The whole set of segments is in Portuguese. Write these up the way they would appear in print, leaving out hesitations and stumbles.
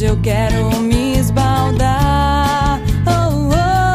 eu quero me esbaldar. Oh,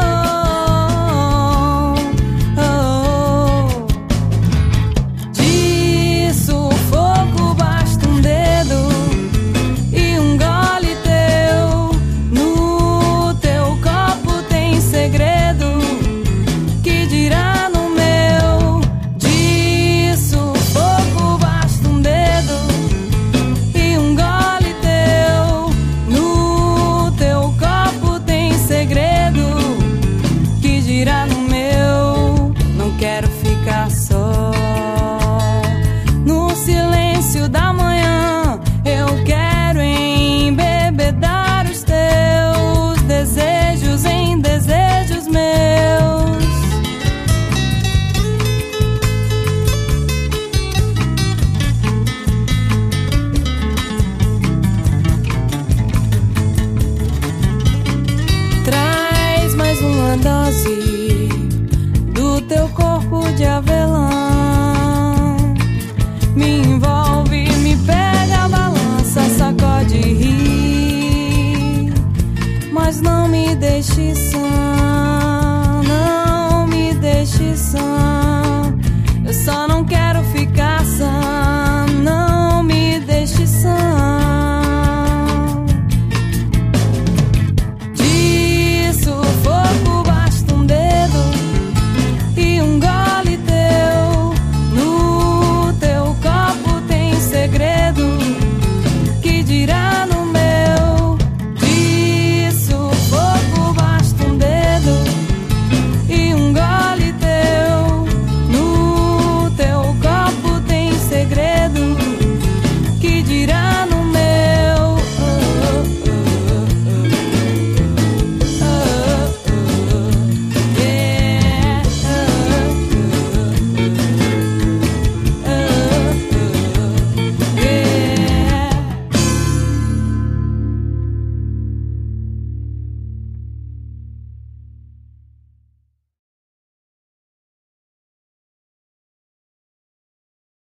oh, oh, oh. De sufoco basta um dedo e um gole teu. No teu copo tem segredo, que dirá no meu? De sufoco basta um dedo e um gole teu. No teu copo tem segredo, que dirá no meu? Não quero ficar só no silêncio da manhã. Eu quero embebedar os teus desejos em desejos meus. Traz mais uma dose do teu corpo de avelã. Me envolve, me pega, balança, sacode e ri. Mas não me deixe sã, não me deixe sã.